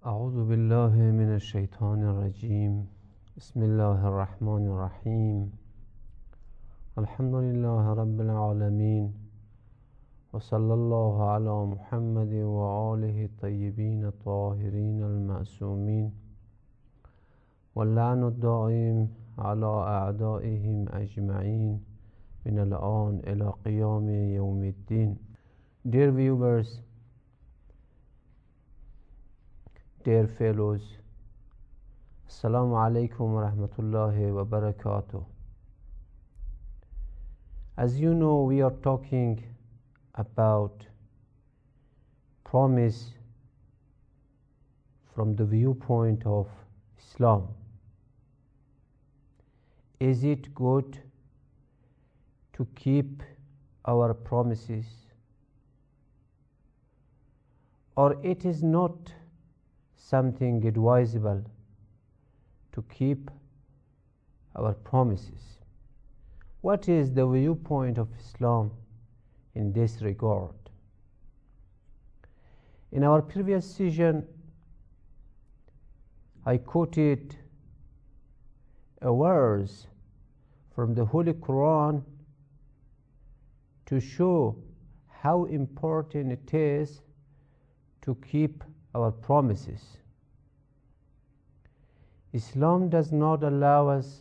أعوذ بالله من الشيطان الرجيم بسم الله الرحمن الرحيم الحمد لله رب العالمين وصلى الله على محمد وآله الطيبين الطاهرين المعصومين واللعن الدائم على أعدائهم أجمعين من الآن إلى قيام يوم الدين. Dear viewers, dear fellows, Assalamu alaikum wa rahmatullahi wa barakatuh. As you know, we are talking about promise from the viewpoint of Islam. Is it good to keep our promises, or it is not something advisable to keep our promises? What is the viewpoint of Islam in this regard? In our previous session, I quoted a verse from the Holy Quran to show how important it is to keep our promises. Islam does not allow us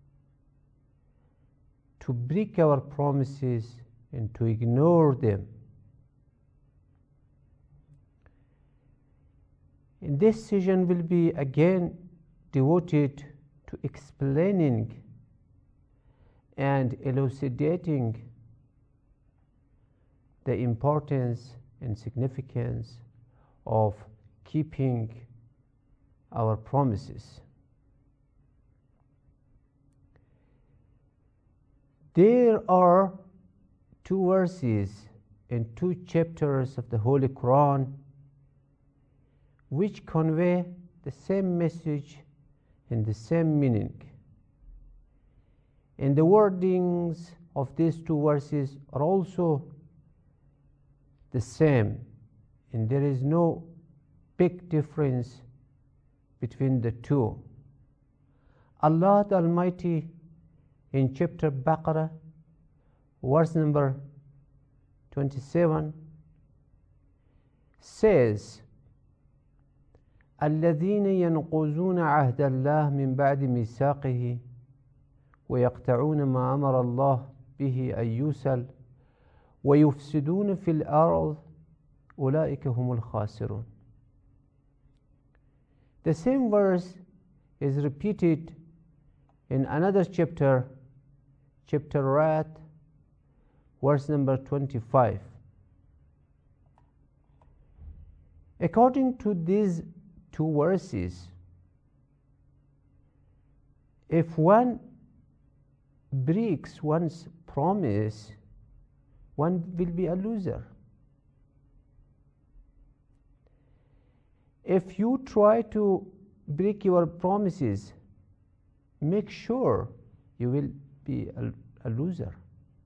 to break our promises and to ignore them. In this session will be again devoted to explaining and elucidating the importance and significance of keeping our promises. There are two verses in two chapters of the Holy Quran which convey the same message and the same meaning. And the wordings of these two verses are also the same, and there is no big difference between the two. Allah the Almighty in chapter Baqarah, verse number 27, says, الذين ينقضون عهد الله من بعد ميثاقه ويقطعون ما أمر الله به أن يوصل ويفسدون في الأرض أولئك هم الخاسرون. The same verse is repeated in another chapter, chapter Ra'd, verse number 25. According to these two verses, if one breaks one's promise, one will be a loser. If you try to break your promises, make sure you will be a loser.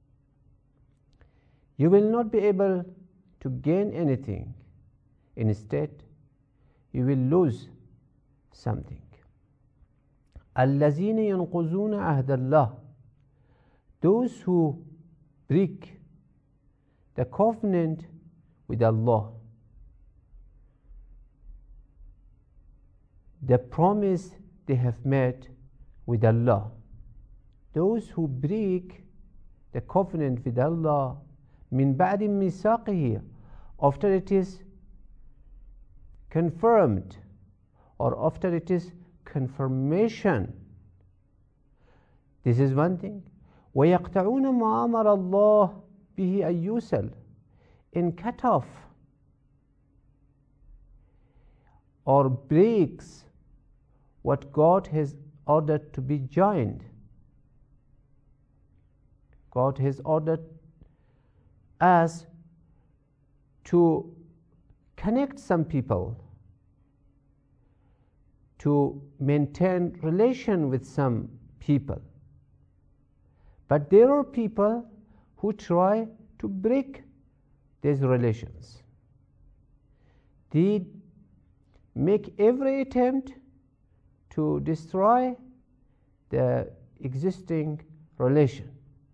You will not be able to gain anything. Instead, you will lose something. الذين ينقضون عهد الله, those who break the covenant with Allah, the promise they have made with Allah. Those who break the covenant with Allah, min ba'di misaqihi, after it is confirmed or after it is confirmation. This is one thing. وَيَقْطَعُونَ مَا أَمَرَ اللَّهُ بِهِ أَن يُوصَلَ, and cut off or breaks what God has ordered to be joined. God has ordered us to connect some people, to maintain relation with some people. But there are people who try to break these relations. They make every attempt to destroy the existing relation.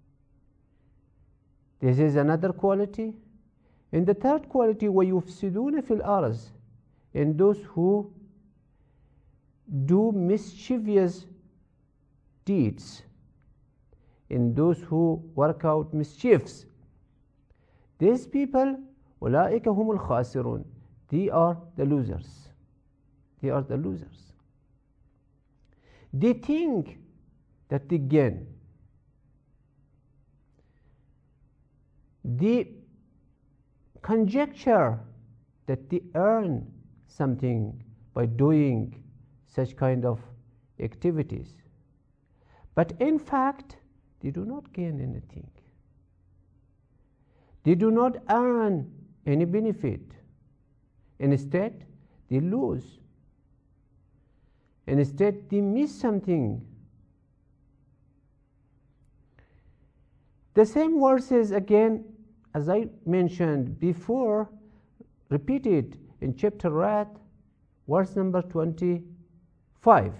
This is another quality. And the third quality, وَيُفْسِدُونَ فِي الْأَرْضِ, and those who do mischievous deeds, and those who work out mischiefs. These people, أُولَٰئِكَ هُمُ الْخَاسِرُونَ, they are the losers. They are the losers. They think that they gain. They conjecture that they earn something by doing such kind of activities. But in fact, they do not gain anything. They do not earn any benefit. Instead, they lose. Instead, they miss something. The same verses again, as I mentioned before, repeated in chapter Ra'd, verse number 25.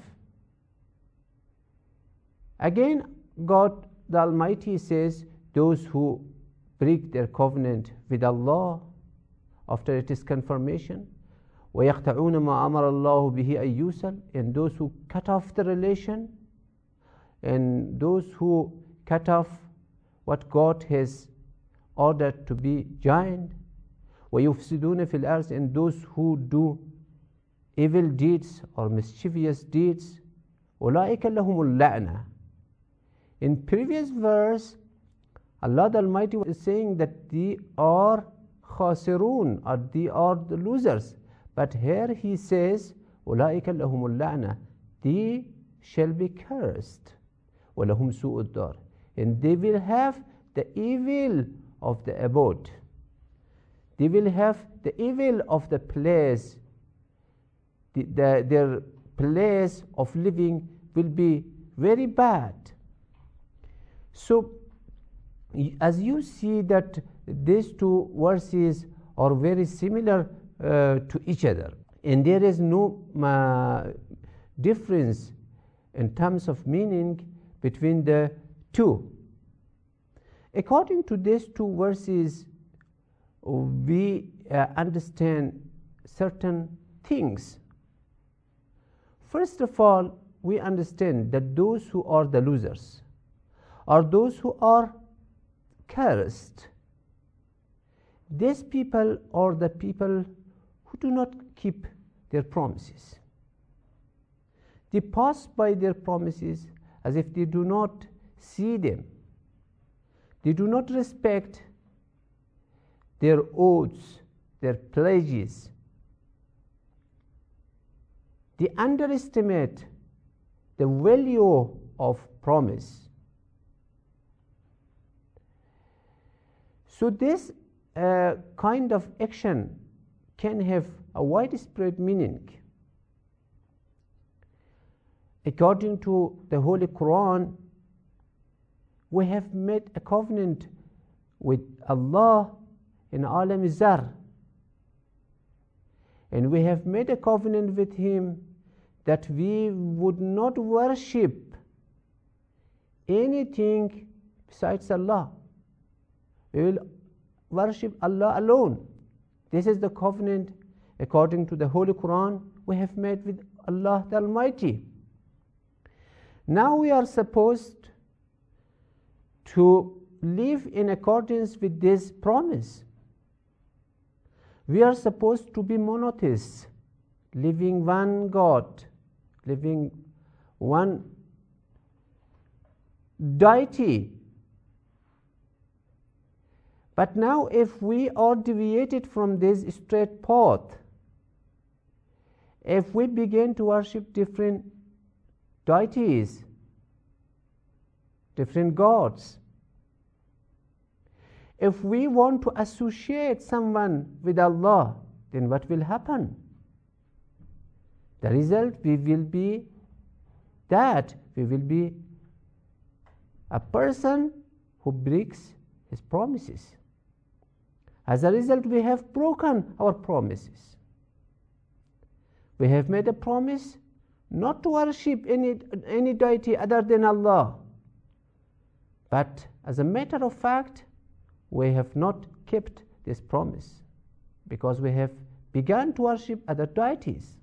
Again, God the Almighty says, those who break their covenant with Allah after it is confirmation, وَيَقْطَعُونَ مَا أَمَرَ اللَّهُ بِهِ أَن يُوصَلَ, and those who cut off the relation, and those who cut off what God has ordered to be joined, وَيُفْسِدُونَ فِي الْأَرْضِ, and those who do evil deeds or mischievous deeds, أُولَٰئِكَ لَهُمُ اللَّعْنَةُ. In previous verse, Allah the Almighty is saying that they are khasirun, or they are the losers. But here He says, أُولَٰئِكَ لَهُمُ اللَّعْنَةُ, they shall be cursed. وَلَهُمْ سُوءُ الدَّارِ, and they will have the evil of the abode. They will have the evil of the place. Their place of living will be very bad. So, as you see that these two verses are very similar to each other, and there is no difference in terms of meaning between the two. According to these two verses, we understand certain things. First of all, we understand that those who are the losers are those who are cursed. These people are the people who do not keep their promises. They pass by their promises as if they do not see them. They do not respect their oaths, their pledges. They underestimate the value of promise. So this kind of action can have a widespread meaning. According to the Holy Quran, we have made a covenant with Allah in Alam Zar, and we have made a covenant with Him that we would not worship anything besides Allah. We will worship Allah alone. This is the covenant according to the Holy Quran we have made with Allah the Almighty. Now we are supposed to live in accordance with this promise. We are supposed to be monotheists, living one God, living one deity. But now if we are deviated from this straight path, if we begin to worship different deities, different gods, if we want to associate someone with Allah, then what will happen? The result we will be a person who breaks his promises. As a result, we have broken our promises. We have made a promise not to worship any deity other than Allah. But as a matter of fact, we have not kept this promise because we have begun to worship other deities.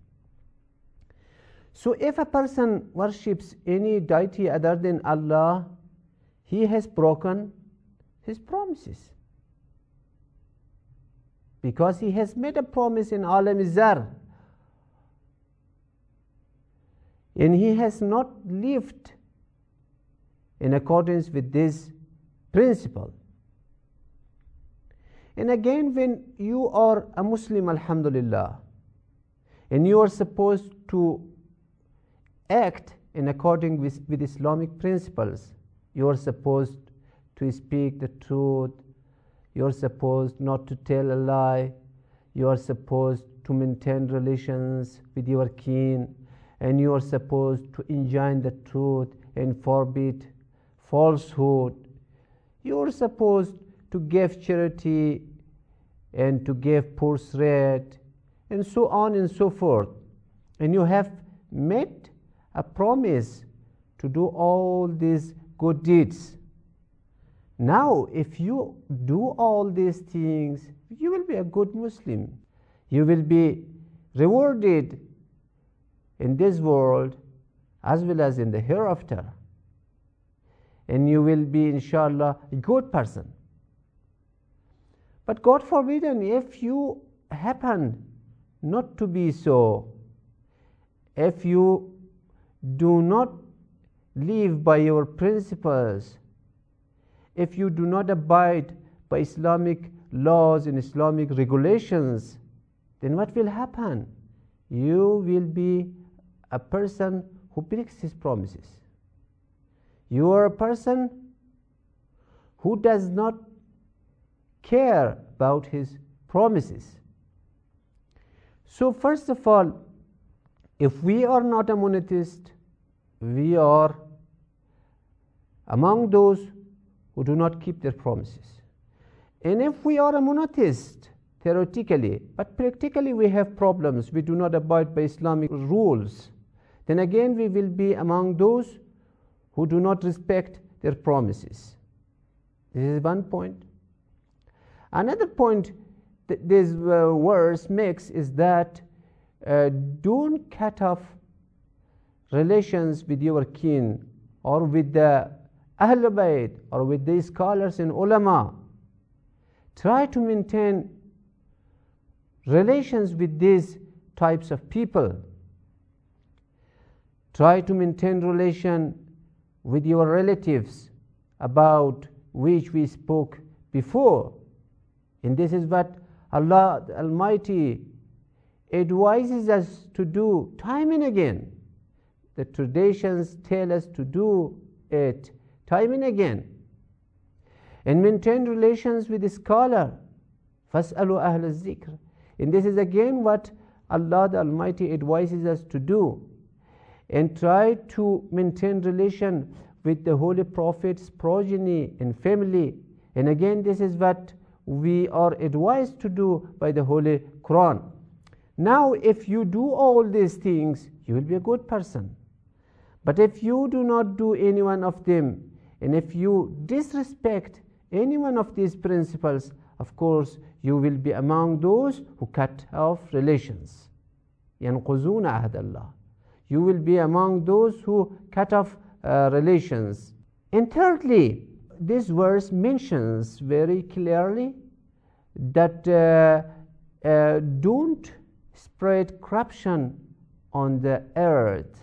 So if a person worships any deity other than Allah, he has broken his promises, because he has made a promise in Alam Zar and he has not lived in accordance with this principle. And again, when you are a Muslim, alhamdulillah, and you are supposed to act in accordance with Islamic principles, you are supposed to speak the truth, you are supposed not to tell a lie, you are supposed to maintain relations with your kin, and you are supposed to enjoin the truth and forbid falsehood. You are supposed to give charity and to give poor threat, and so on and so forth. And you have made a promise to do all these good deeds. Now, if you do all these things, you will be a good Muslim. You will be rewarded in this world as well as in the hereafter. And you will be, inshallah, a good person. But God forbid, if you happen not to be so, if you do not live by your principles, if you do not abide by Islamic laws and Islamic regulations, then what will happen? You will be a person who breaks his promises. You are a person who does not care about his promises. So first of all, if we are not a monotheist, we are among those who do not keep their promises. And if we are a monotheist, theoretically, but practically we have problems, we do not abide by Islamic rules, then again we will be among those who do not respect their promises. This is one point. Another point that this verse makes is that don't cut off relations with your kin or with the Ahlul Bayt or with the scholars and ulama. Try to maintain relations with these types of people. Try to maintain relation with your relatives about which we spoke before. And this is what Allah the Almighty advises us to do time and again. The traditions tell us to do it time and again. And maintain relations with the scholar. فَاسْأَلُوا أَهْلَ الذِّكْرِ. And this is again what Allah the Almighty advises us to do. And try to maintain relation with the Holy Prophet's progeny and family. And again, this is what we are advised to do by the Holy Quran. Now, if you do all these things, you will be a good person. But if you do not do any one of them, and if you disrespect any one of these principles, of course, you will be among those who cut off relations. يَنْقُضُونَ عَهْدَ اللَّهِ. You will be among those who cut off relations. And thirdly, this verse mentions very clearly that don't spread corruption on the earth.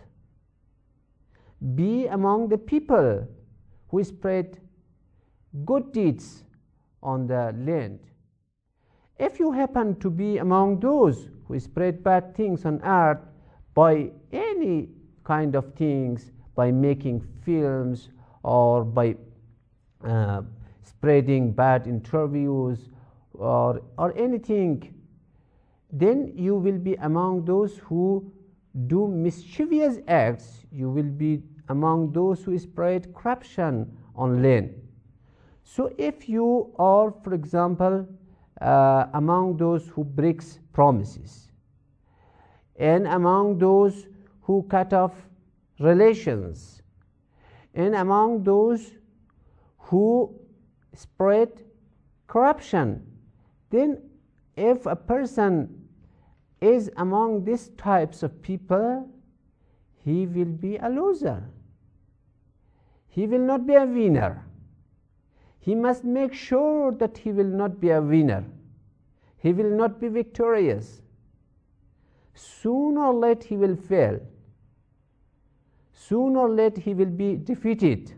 Be among the people who spread good deeds on the land. If you happen to be among those who spread bad things on earth by any kind of things, by making films or by spreading bad interviews or anything, then you will be among those who do mischievous acts. You will be among those who spread corruption on land. So if you are, for example, among those who breaks promises, and among those who cut off relations, and among those who spread corruption, then if a person is among these types of people, he will be a loser. He will not be a winner. He must make sure that he will not be a winner. He will not be victorious. Sooner or later he will fail. Sooner or later he will be defeated.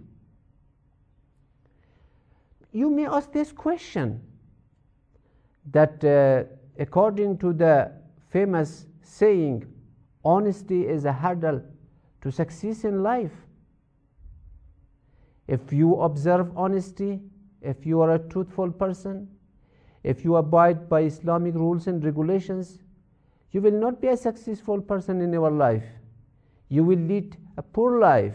You may ask this question, that according to the famous saying, honesty is a hurdle to success in life. If you observe honesty, if you are a truthful person, if you abide by Islamic rules and regulations, you will not be a successful person in your life. You will lead a poor life.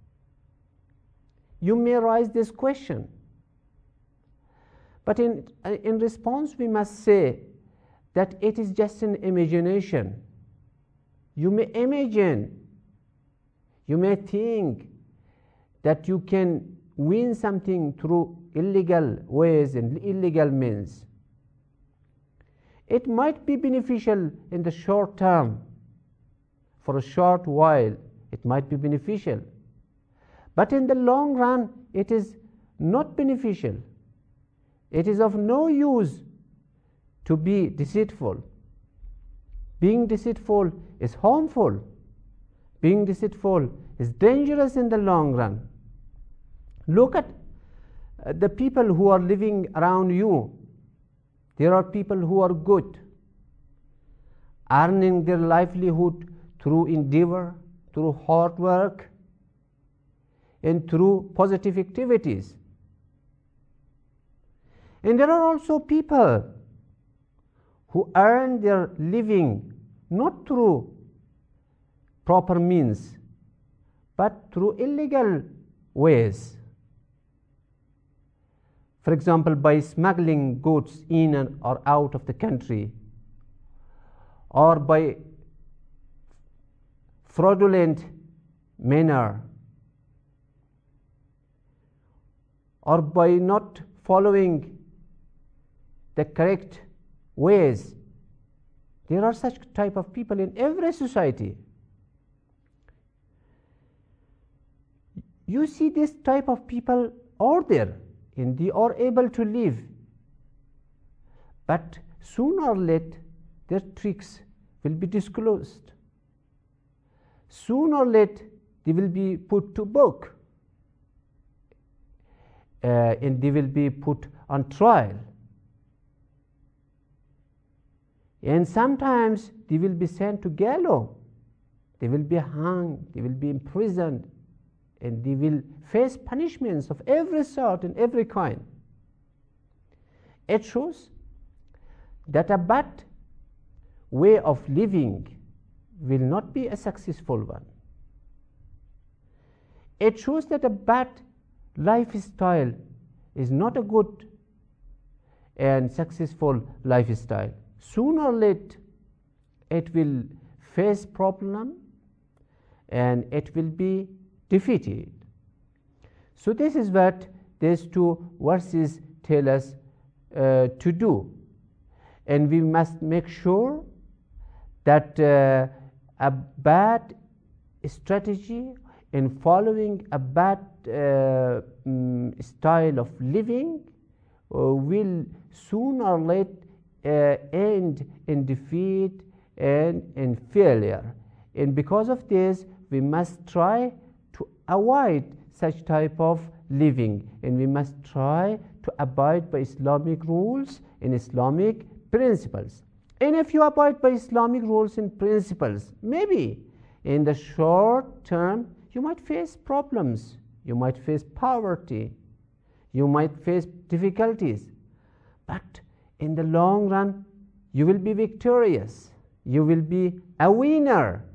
You may raise this question, but in response we must say that it is just an imagination. You may imagine, you may think that you can win something through illegal ways and illegal means. It might be beneficial in the short term. For a short while it might be beneficial, but in the long run it is not beneficial. It is of no use to be deceitful. Being deceitful is harmful. Being deceitful is dangerous in the long run. Look at the people who are living around you. There are people who are good, earning their livelihood through endeavor, through hard work, and through positive activities. And there are also people who earn their living not through proper means, but through illegal ways. For example, by smuggling goods in and or out of the country, or by fraudulent manner, or by not following the correct ways. There are such type of people in every society. You see, this type of people are there and they are able to live, but sooner or later their tricks will be disclosed. Sooner or later they will be put to book, and they will be put on trial, and sometimes they will be sent to gallows. They will be hung, they will be imprisoned, and they will face punishments of every sort and every kind. It shows that a bad way of living will not be a successful one. It shows that a bad lifestyle is not a good and successful lifestyle. Sooner or later it will face problem and it will be defeated. So this is what these two verses tell us to do, and we must make sure that a bad strategy in following a bad style of living will sooner or later end in defeat and in failure. And because of this, we must try to avoid such type of living, and we must try to abide by Islamic rules and Islamic principles. And if you abide by Islamic rules and principles, maybe in the short term you might face problems, you might face poverty, you might face difficulties, but in the long run you will be victorious, you will be a winner.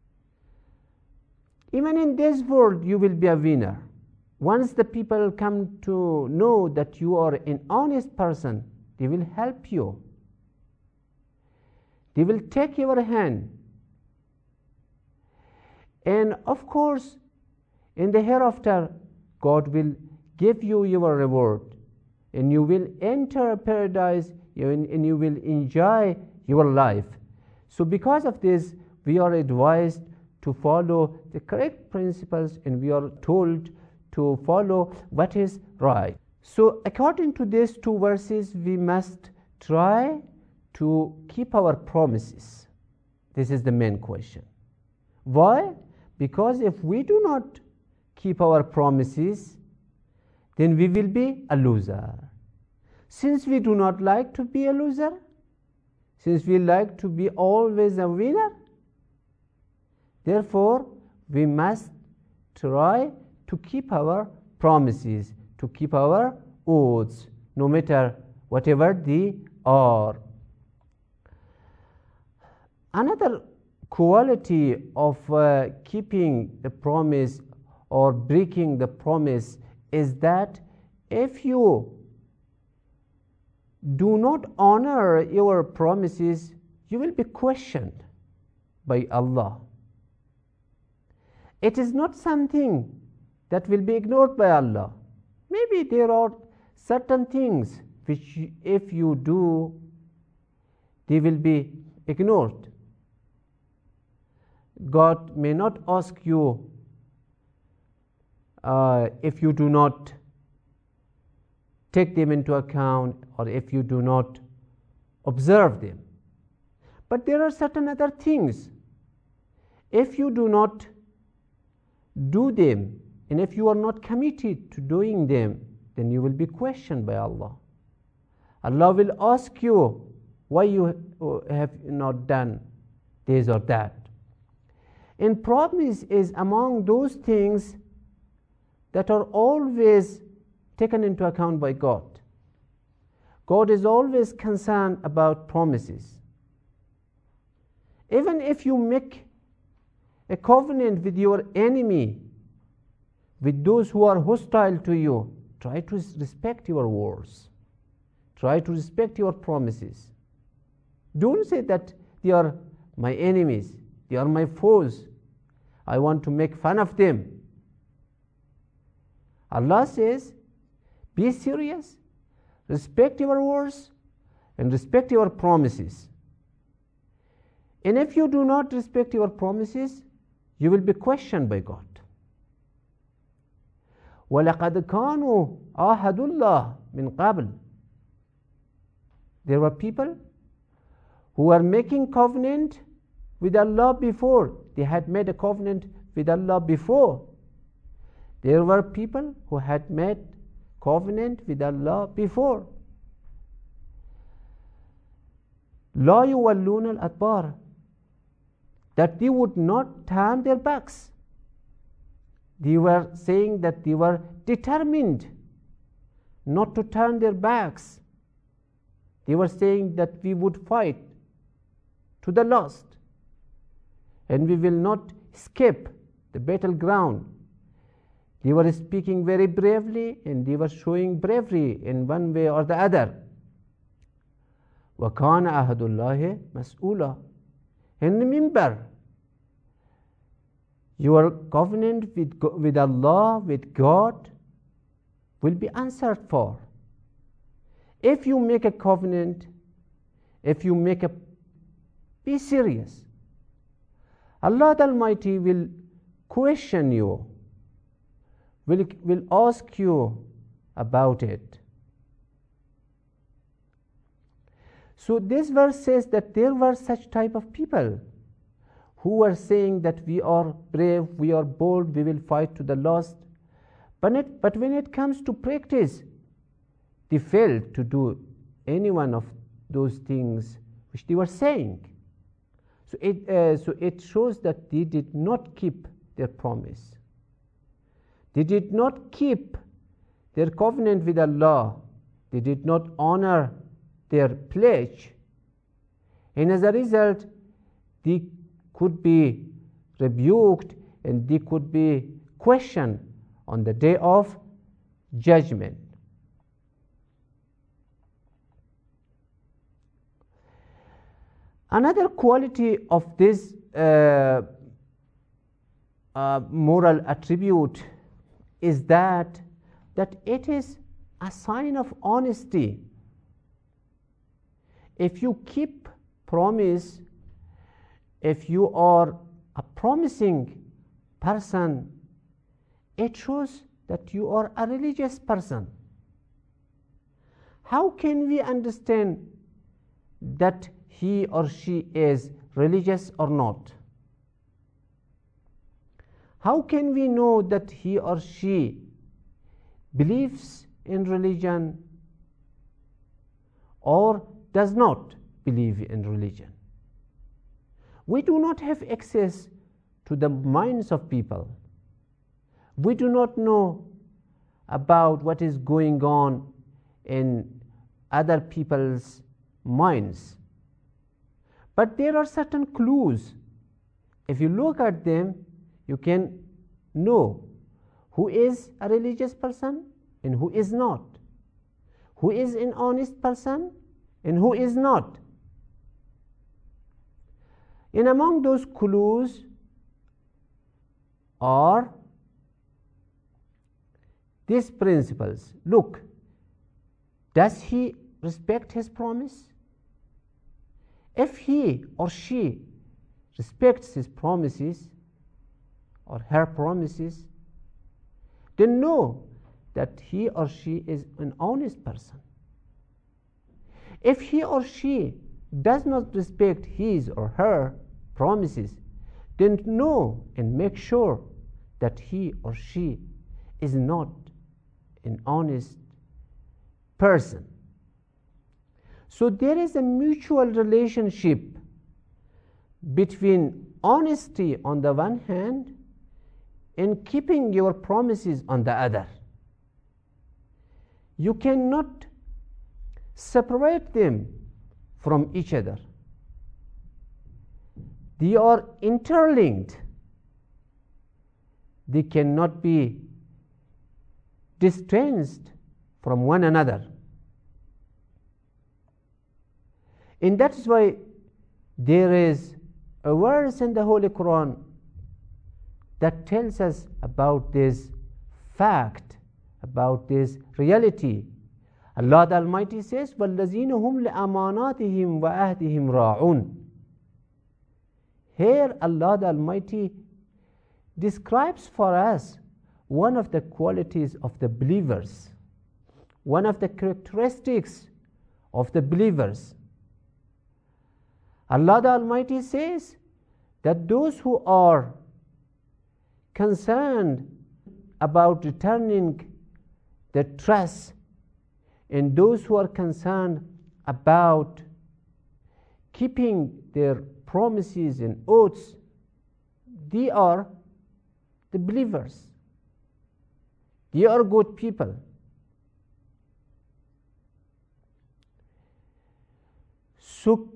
Even in this world you will be a winner. Once the people come to know that you are an honest person, they will help you. They will take your hand And of course, in the hereafter, God will give you your reward, and you will enter paradise, and you will enjoy your life. So because of this, we are advised to follow the correct principles, and we are told to follow what is right. So according to these two verses, we must try to keep our promises. This is the main question. Why? Because if we do not keep our promises, then we will be a loser. Since we do not like to be a loser, since we like to be always a winner, therefore we must try to keep our promises, to keep our oaths, no matter whatever they are. Another quality of keeping the promise or breaking the promise is that if you do not honor your promises, you will be questioned by Allah. It is not something that will be ignored by Allah. Maybe there are certain things which if you do, they will be ignored. God may not ask you if you do not take them into account, or if you do not observe them. But there are certain other things. If you do not do them, and if you are not committed to doing them, then you will be questioned by Allah. Allah will ask you why you have not done this or that. And promise is among those things that are always taken into account by God. God is always concerned about promises. Even if you make a covenant with your enemy, with those who are hostile to you, try to respect your words. Try to respect your promises. Don't say that they are my enemies, they are my foes, I want to make fun of them. Allah says, be serious, respect your words, and respect your promises. And if you do not respect your promises, you will be questioned by God. وَلَقَدْ كَانُوا عَاهَدُوا اللَّهِ مِنْ قَبْلِ. There were people who were making covenant with Allah before. They had made a covenant with Allah before. There were people who had made covenant with Allah before. لَا يُوَلُّونَ الْأَدْبَارَ. That they would not turn their backs. They were saying that they were determined not to turn their backs. They were saying that we would fight to the last, and we will not escape the battleground. They were speaking very bravely, and they were showing bravery in one way or the other. وَكَانَ عَهْدُ اللَّهِ مَسْئُولًا. And remember, your covenant with Allah, with God, will be answered for. If you make a covenant, if you make a, be serious. Allah the Almighty will question you, will ask you about it. So this verse says that there were such type of people who were saying that we are brave, we are bold, we will fight to the last. But when it comes to practice, they failed to do any one of those things which they were saying. So it shows that they did not keep their promise. They did not keep their covenant with Allah. They did not honor their pledge. And as a result, they could be rebuked and they could be questioned on the day of judgment. Another quality of this moral attribute is that it is a sign of honesty. If you keep promise, if you are a promising person, it shows that you are a religious person. How can we understand that he or she is religious or not? How can we know that he or she believes in religion or does not believe in religion? We do not have access to the minds of people. We do not know about what is going on in other people's minds. But there are certain clues. If you look at them, you can know who is a religious person and who is not, who is an honest person and who is not. And among those clues are these principles. Look, does he respect his promise? If he or she respects his promises or her promises, then know that he or she is an honest person. If he or she does not respect his or her promises, then know and make sure that he or she is not an honest person. So there is a mutual relationship between honesty on the one hand and keeping your promises on the other. You cannot separate them from each other. They are interlinked. They cannot be distanced from one another. And that is why there is a verse in the Holy Quran that tells us about this fact, about this reality. Allah the Almighty says, وَالَّذِينَ هُمْ لِأَمَانَاتِهِمْ وَأَهْدِهِمْ رَاعُونَ. Here Allah the Almighty describes for us one of the qualities of the believers, one of the characteristics of the believers. Allah the Almighty says that those who are concerned about returning the trust and those who are concerned about keeping their promises and oaths, they are the believers. They are good people. So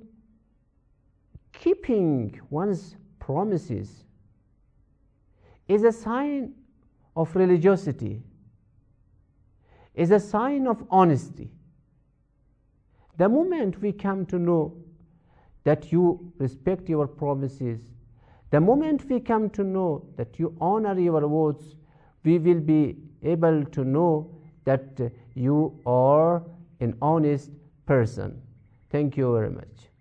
keeping one's promises is a sign of religiosity, is a sign of honesty. The moment we come to know that you respect your promises, the moment we come to know that you honor your words, we will be able to know that you are an honest person. Thank you very much.